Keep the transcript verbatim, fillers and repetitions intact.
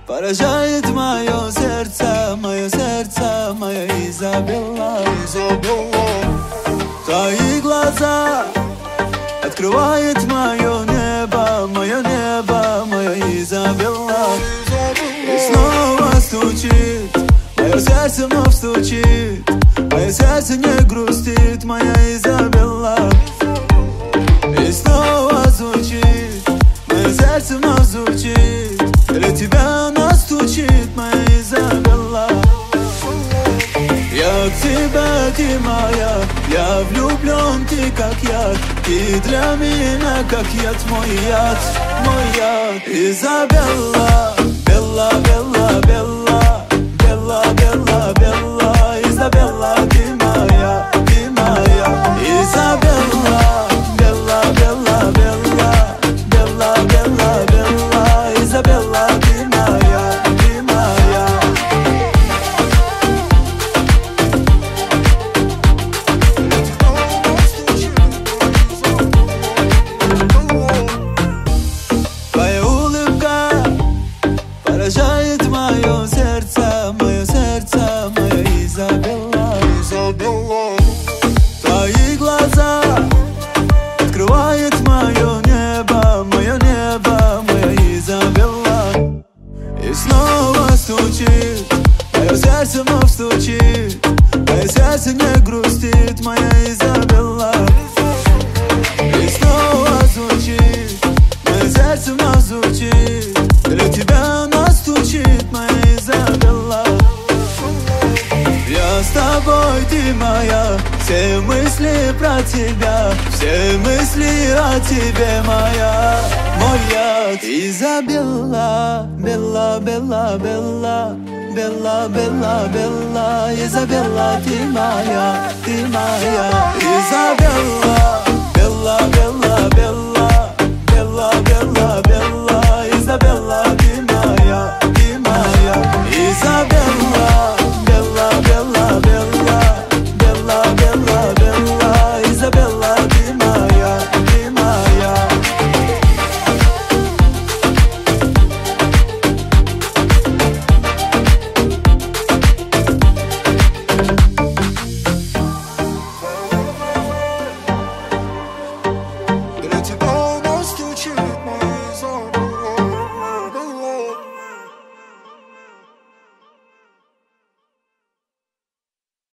Поражает мое сердце, мое сердце, моя Изабелла, Изабелла. Твои глаза открывает мое небо, мое небо, моя Изабелла. И снова стучит, мое сердце вновь стучит, мое сердце не грустит, моя Изабелла. И снова звучит, мое сердце вновь звучит, для тебя оно стучит, моя Изабелла. Я к тебе, ты моя, я влюблен, ты как яд, ты для меня как яд, мой яд, мой яд. Изабелла, Белла, Белла, Белла, Белла, Белла, Белла, Изабелла, ты моя, ты моя. Изабелла, Белла, Белла, Белла, Белла, Белла, Белла, Изабелла, ты моя, ты моя. Твоя улыбка поражает мое сердце, мое сердце, моя Изабелла, Изабелла. Твои глаза открывает мое небо, мое небо, моя Изабелла. И снова стучит, мое сердце вновь стучит, мое сердце не грустит, моя Изабелла. И снова звучит, мое сердце вновь звучит, для тебя оно стучит, моя Изабелла. Я с тобой, ты моя, все мысли про тебя, все мысли о тебе, моя, моя Изабелла, Белла, Белла, Белла, Белла, Белла, Белла, Изабелла, ты моя, ты моя Изабелла, Белла, Белла, Белла.